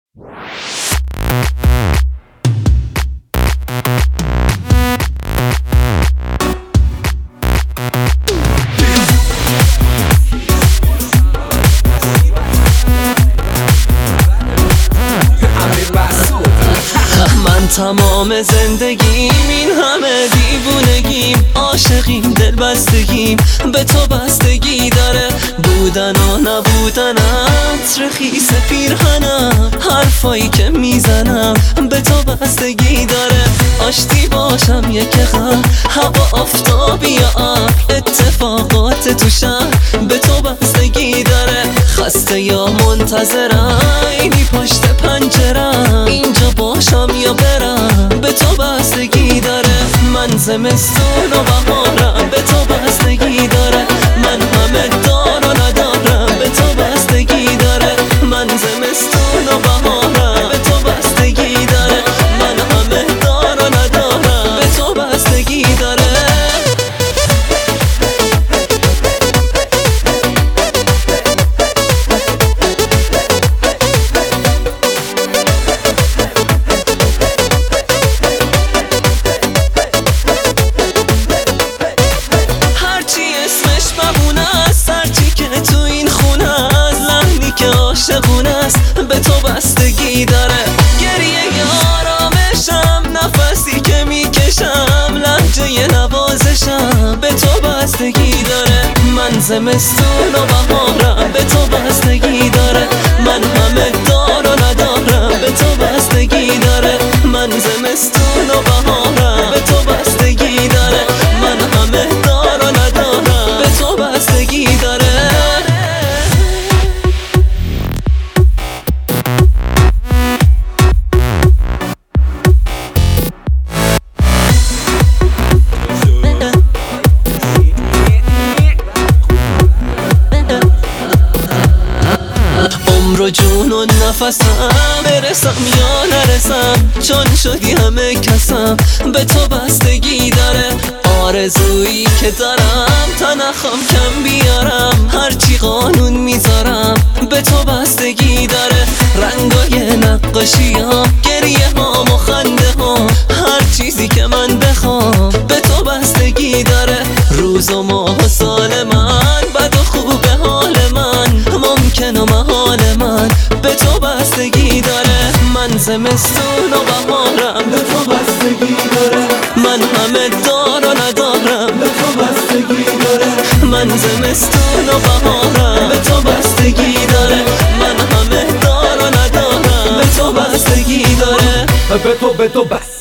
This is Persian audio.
تمام زندگیم این همه دیوونگیم، عاشقیم، دل بستگیم، به تو بستگی داره. بودن و نبودنت رخیص پیرهنم، حرفایی که میزنم به تو بستگی داره. آشتی باشم یک غم، هوا آفتابی یا ابر، اتفاقات تو شهر به تو بستگی داره. خسته یا منتظرم، اینی پشت پنجرم، اینجا باشم یا برم به تو بستگی داره. من زمستون و بهارم، به تو بستگی داره. من همه دار و ندارم، به تو بستگی داره. من زمستون و بهارم، به تو بستگی داره. من همه دار و ندارم، به تو بستگی داره. عاشقونه است، به تو بستگی داره. گریه آرامشم، نفسی که میکشم، لهجه نوازشم به تو بستگی داره. من زمستون و بهارم، به تو بستگی داره. من همه دار و ندارم، به تو بستگی داره. من زمستون و بهارم، به تو بستگی داره. من همه دار و ندارم، به تو بستگی داره. عمر و جون و نفسم، برسم یا نرسم، چون شدی همه کسم، به تو بستگی داره. آرزویی که دارم تا نخوام کم بیارم، هرچی قانون میذارم به تو بستگی داره. رنگای نقاشی ها، گریه ها و خنده ها، هر چیزی که من بخوام به تو بستگی داره. روز و ماه و سال من، بد و خوب حال من، ممکن و محال من به تو بستگی داره. من زمستون و بهارم، به تو بستگی داره. من همه دار و ندارم، به تو بستگی داره. من زمستون و بهارم، به تو بستگی داره. من همه دار و ندارم، به تو بستگی داره. به تو بس